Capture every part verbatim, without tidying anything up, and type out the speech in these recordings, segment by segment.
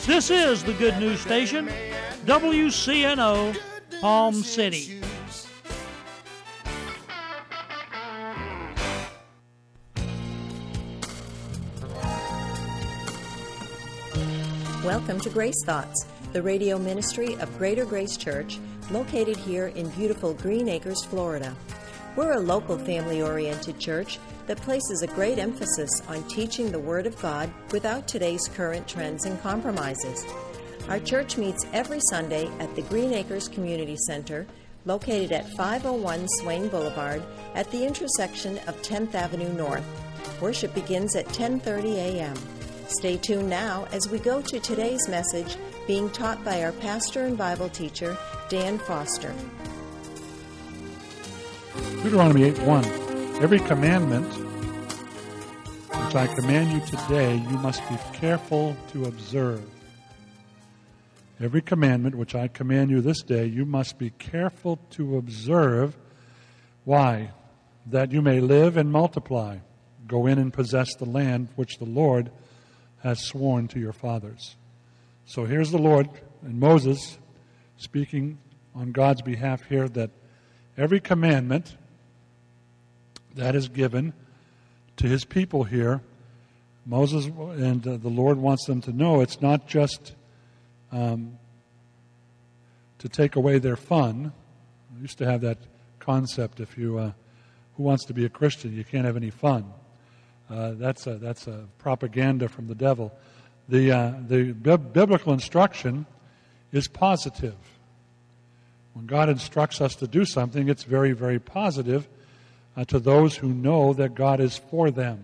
This is the Good News Station, W C N O, Palm City. Welcome to Grace Thoughts, the radio ministry of Greater Grace Church, located here in beautiful Green Acres, Florida. We're a local family-oriented church that places a great emphasis on teaching the Word of God without today's current trends and compromises. Our church meets every Sunday at the Green Acres Community Center, located at five oh one Swain Boulevard at the intersection of tenth Avenue North. Worship begins at ten thirty a.m. Stay tuned now as we go to today's message being taught by our pastor and Bible teacher, Dan Foster. Deuteronomy eight one. Every commandment which I command you today, you must be careful to observe. Every commandment which I command you this day, you must be careful to observe. Why? That you may live and multiply. Go in and possess the land which the Lord has sworn to your fathers. So here's the Lord and Moses speaking on God's behalf here that every commandment that is given to his people here, Moses and uh, the Lord wants them to know it's not just um, to take away their fun. I used to have that concept, if you, uh, who wants to be a Christian? You can't have any fun. Uh, that's a, that's a propaganda from the devil. The, uh, the bi- biblical instruction is positive. When God instructs us to do something, it's very, very positive uh, to those who know that God is for them.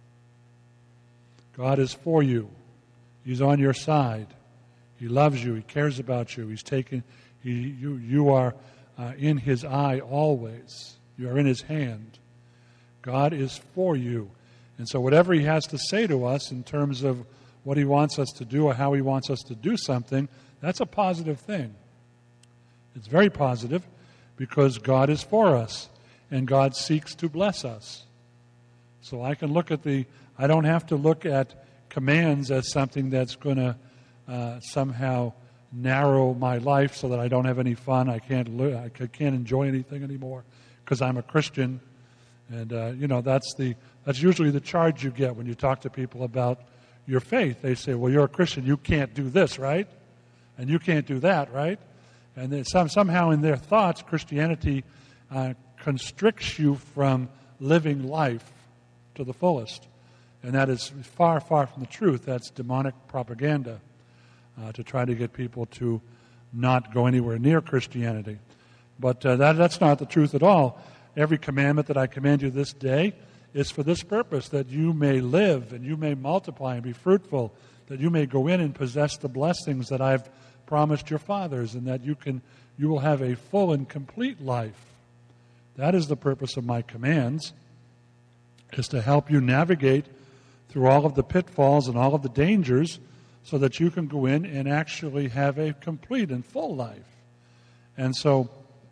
God is for you. He's on your side. He loves you. He cares about you. He's taken. He, you, you are uh, in His eye always. You are in His hand. God is for you. And so whatever He has to say to us in terms of what He wants us to do or how He wants us to do something, that's a positive thing. It's very positive because God is for us and God seeks to bless us. So I can look at the, I don't have to look at commands as something that's going to uh, somehow narrow my life so that I don't have any fun. I can't, li- I can't enjoy anything anymore because I'm a Christian. And, uh, you know, that's the that's usually the charge you get when you talk to people about your faith. They say, well, you're a Christian. You can't do this, right? And you can't do that, right? And then some, somehow in their thoughts, Christianity uh, constricts you from living life to the fullest. And that is far, far from the truth. That's demonic propaganda uh, to try to get people to not go anywhere near Christianity. But uh, that, that's not the truth at all. Every commandment that I command you this day is for this purpose, that you may live and you may multiply and be fruitful, that you may go in and possess the blessings that I've promised your fathers, and that you can you will have a full and complete life. That is the purpose of my commands, is to help you navigate through all of the pitfalls and all of the dangers so that you can go in and actually have a complete and full life. And so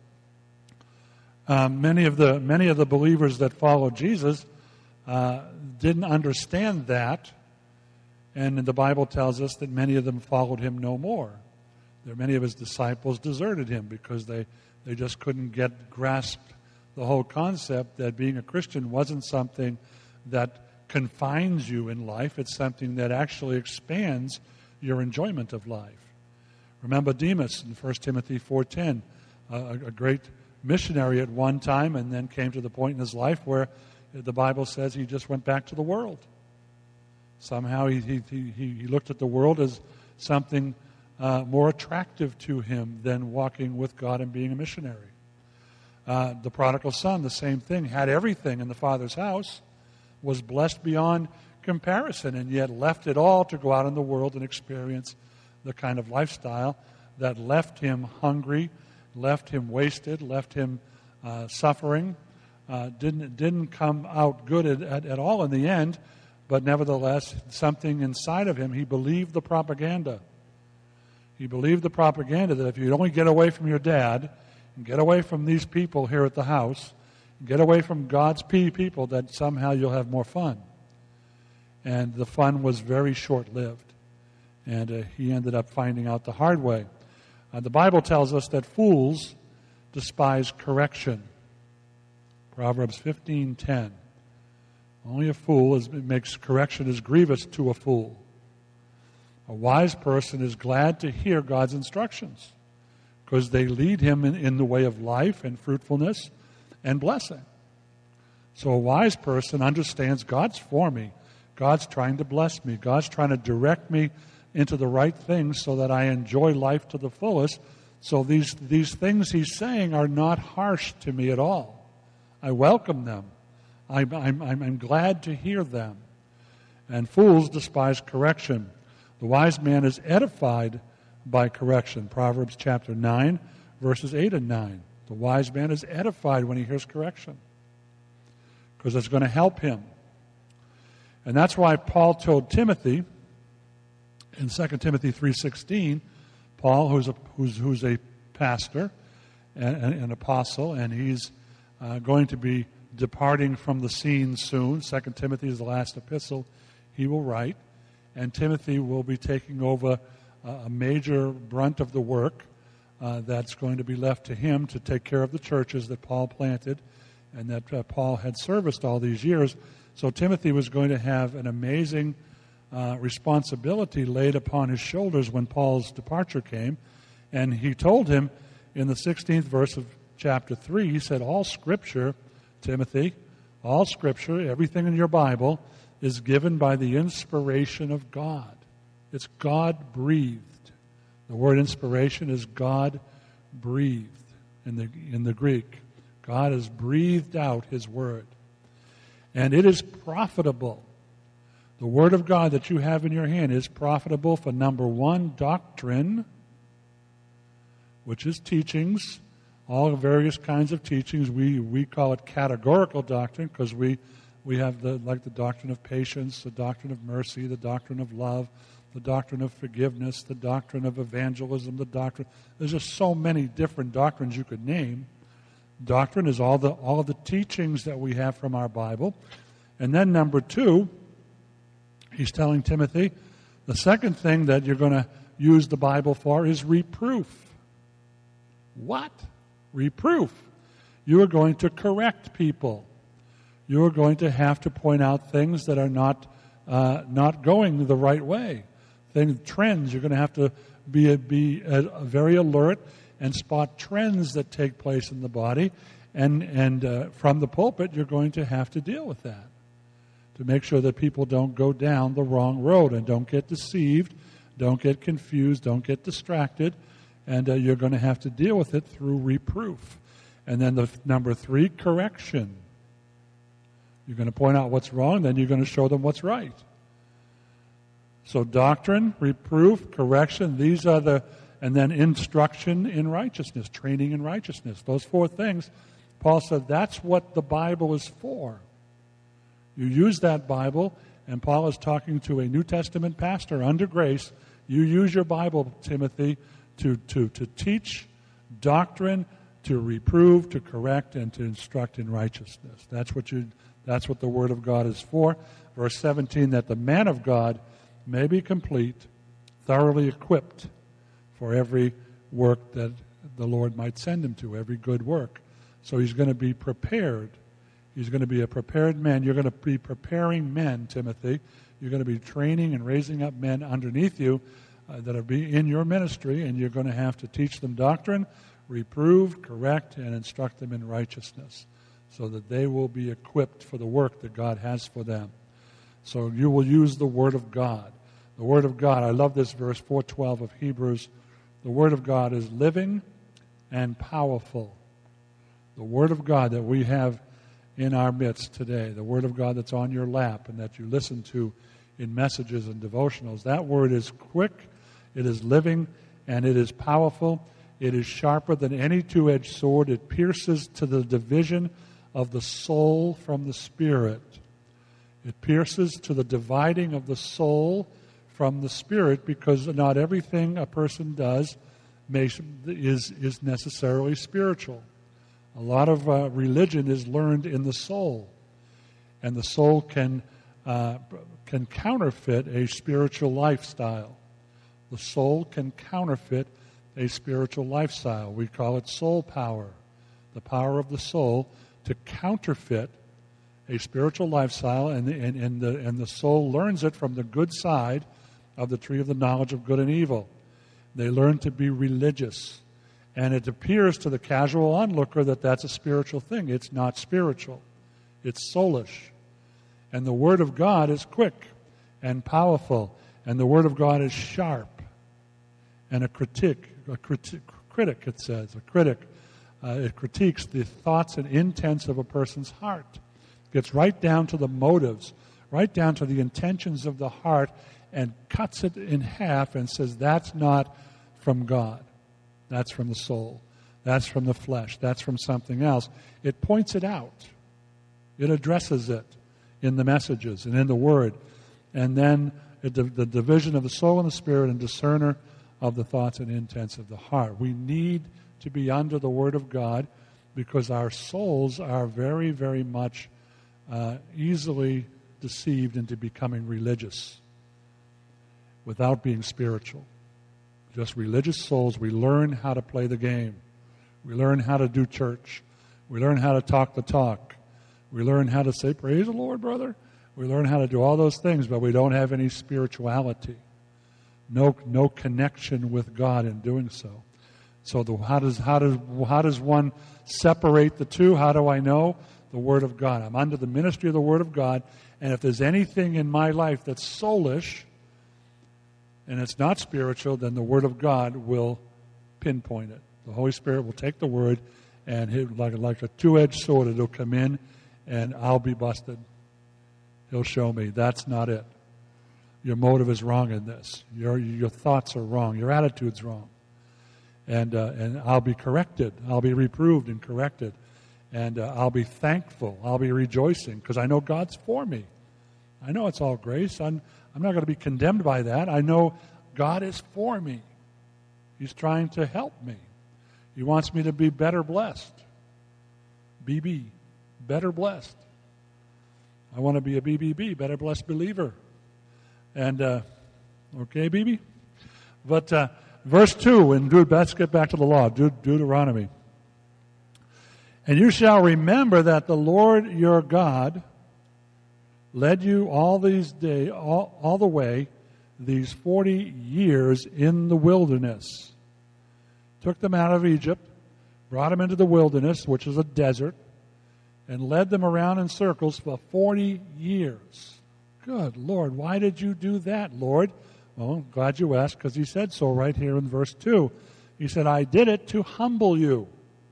Um, many of the many of the believers that followed Jesus uh, didn't understand that, and the Bible tells us that many of them followed him no more. There, many of his disciples deserted him because they, they just couldn't get grasp the whole concept that being a Christian wasn't something that confines you in life. It's something that actually expands your enjoyment of life. Remember Demas in First Timothy four ten, uh, a, a great missionary at one time, and then came to the point in his life where the Bible says he just went back to the world. Somehow he he, he, he looked at the world as something uh, more attractive to him than walking with God and being a missionary. Uh, the prodigal son, the same thing, had everything in the Father's house, was blessed beyond comparison, and yet left it all to go out in the world and experience the kind of lifestyle that left him hungry, left him wasted, left him uh, suffering, uh, didn't didn't come out good at, at, at all in the end, but nevertheless, something inside of him, he believed the propaganda. He believed the propaganda that if you only get away from your dad, and get away from these people here at the house, and get away from God's people, that somehow you'll have more fun. And the fun was very short-lived. And uh, he ended up finding out the hard way. Uh, the Bible tells us that fools despise correction. Proverbs fifteen ten. Only a fool is, makes correction is grievous to a fool. A wise person is glad to hear God's instructions because they lead him in, in the way of life and fruitfulness and blessing. So a wise person understands God's for me. God's trying to bless me. God's trying to direct me into the right things so that I enjoy life to the fullest. So these, these things he's saying are not harsh to me at all. I welcome them. I'm, I'm, I'm glad to hear them. And fools despise correction. The wise man is edified by correction. Proverbs chapter nine, verses eight and nine. The wise man is edified when he hears correction because it's going to help him. And that's why Paul told Timothy in Second Timothy three sixteen, Paul, who's a, who's, who's a pastor and an apostle, and he's uh, going to be departing from the scene soon. Second Timothy is the last epistle he will write. And Timothy will be taking over uh, a major brunt of the work uh, that's going to be left to him to take care of the churches that Paul planted and that uh, Paul had serviced all these years. So Timothy was going to have an amazing uh, responsibility laid upon his shoulders when Paul's departure came. And he told him in the sixteenth verse of chapter three, he said, all Scripture, Timothy, all Scripture, everything in your Bible, is given by the inspiration of God. It's God-breathed. The word inspiration is God-breathed in the, in the Greek. God has breathed out His Word. And it is profitable. The Word of God that you have in your hand is profitable for, number one, doctrine, which is teachings, all various kinds of teachings. We, we call it categorical doctrine because we We have the like the doctrine of patience, the doctrine of mercy, the doctrine of love, the doctrine of forgiveness, the doctrine of evangelism, the doctrine. There's just so many different doctrines you could name. Doctrine is all the all of the teachings that we have from our Bible. And then number two, he's telling Timothy, the second thing that you're going to use the Bible for is reproof. What? Reproof. You are going to correct people. You are going to have to point out things that are not uh, not going the right way. Things, trends. You're going to have to be a, be a, a very alert and spot trends that take place in the body, and and uh, from the pulpit, you're going to have to deal with that to make sure that people don't go down the wrong road and don't get deceived, don't get confused, don't get distracted, and uh, you're going to have to deal with it through reproof. And then the number three, correction. You're going to point out what's wrong, then you're going to show them what's right. So doctrine, reproof, correction, these are the, and then instruction in righteousness, training in righteousness. Those four things, Paul said, that's what the Bible is for. You use that Bible, and Paul is talking to a New Testament pastor under grace. You use your Bible, Timothy, to, to, to teach doctrine, to reprove, to correct, and to instruct in righteousness. That's what you That's what the Word of God is for. Verse seventeen, that the man of God may be complete, thoroughly equipped for every work that the Lord might send him to, every good work. So he's going to be prepared. He's going to be a prepared man. You're going to be preparing men, Timothy. You're going to be training and raising up men underneath you uh, that will be in your ministry, and you're going to have to teach them doctrine, reprove, correct, and instruct them in righteousness, so that they will be equipped for the work that God has for them. So you will use the Word of God. The Word of God, I love this verse, four twelve of Hebrews. The Word of God is living and powerful. The Word of God that we have in our midst today, the Word of God that's on your lap and that you listen to in messages and devotionals, that Word is quick, it is living, and it is powerful. It is sharper than any two-edged sword. It pierces to the division of the soul from the spirit. It pierces to the dividing of the soul from the spirit, because not everything a person does may, is, is necessarily spiritual. A lot of uh, religion is learned in the soul, and the soul can uh, can counterfeit a spiritual lifestyle. The soul can counterfeit a spiritual lifestyle. We call it soul power, the power of the soul to counterfeit a spiritual lifestyle, and the, and, and, the, and the soul learns it from the good side of the tree of the knowledge of good and evil. They learn to be religious. And it appears to the casual onlooker that that's a spiritual thing. It's not spiritual. It's soulish. And the Word of God is quick and powerful. And the Word of God is sharp. And a critic, a critic, critic it says, a critic, uh, it critiques the thoughts and intents of a person's heart. Gets right down to the motives, right down to the intentions of the heart, and cuts it in half and says that's not from God. That's from the soul. That's from the flesh. That's from something else. It points it out. It addresses it in the messages and in the Word. And then it, the, the division of the soul and the spirit and discerner of the thoughts and intents of the heart. We need to be under the Word of God because our souls are very, very much uh, easily deceived into becoming religious without being spiritual. Just religious souls, we learn how to play the game. We learn how to do church. We learn how to talk the talk. We learn how to say, praise the Lord, brother. We learn how to do all those things, but we don't have any spirituality. No, no connection with God in doing so. So the, how does how does how does one separate the two? How do I know? The Word of God. I'm under the ministry of the Word of God, and if there's anything in my life that's soulish, and it's not spiritual, then the Word of God will pinpoint it. The Holy Spirit will take the Word and hit like, like a two-edged sword. It'll come in, and I'll be busted. He'll show me that's not it. Your motive is wrong in this. Your your thoughts are wrong. Your attitude's wrong. And uh, and I'll be corrected. I'll be reproved and corrected. And uh, I'll be thankful. I'll be rejoicing because I know God's for me. I know it's all grace. I'm I'm not going to be condemned by that. I know God is for me. He's trying to help me. He wants me to be better blessed. B B, better blessed. I want to be a B B B, better blessed believer. And, uh, okay, B B? But uh, verse two, and Deut- let's get back to the law, Deut- Deuteronomy. And you shall remember that the Lord your God led you all these day, all, all the way, these forty years in the wilderness. Took them out of Egypt, brought them into the wilderness, which is a desert, and led them around in circles for forty years. Good Lord, why did you do that, Lord? Well, I'm glad you asked, because he said so right here in verse two. He said, I did it to humble you.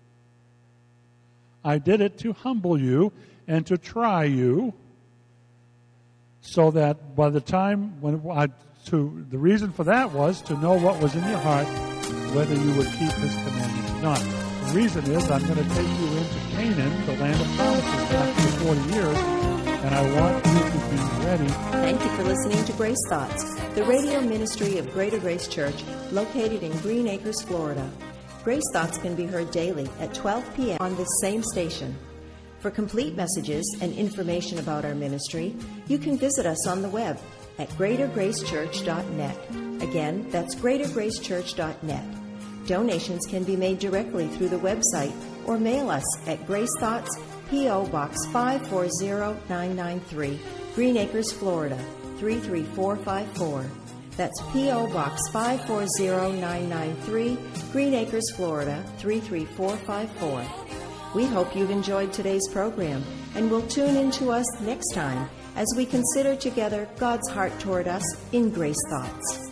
I did it to humble you and to try you, so that by the time when I, to the reason for that was to know what was in your heart, whether you would keep His commandments or not. The reason is I'm going to take you into Canaan, the land of promises, after forty years, and I want you to be ready. Thank you for listening to Grace Thoughts, the radio ministry of Greater Grace Church, located in Green Acres, Florida. Grace Thoughts can be heard daily at twelve p.m. on this same station. For complete messages and information about our ministry, you can visit us on the web at greater grace church dot net. Again, that's greater grace church dot net. Donations can be made directly through the website or mail us at Grace Thoughts, P O. Box five four zero nine nine three, Green Acres, Florida, three three four five four. That's P O. Box five four zero nine nine three, Green Acres, Florida, three three four five four. We hope you've enjoyed today's program and will tune in to us next time as we consider together God's heart toward us in Grace Thoughts.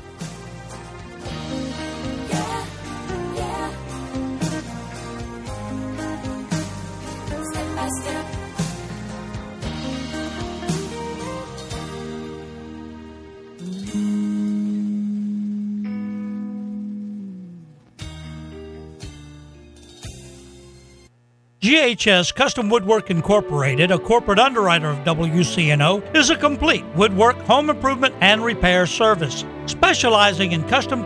G H S Custom Woodwork Incorporated, a corporate underwriter of W C N O, is a complete woodwork, home improvement, and repair service, specializing in custom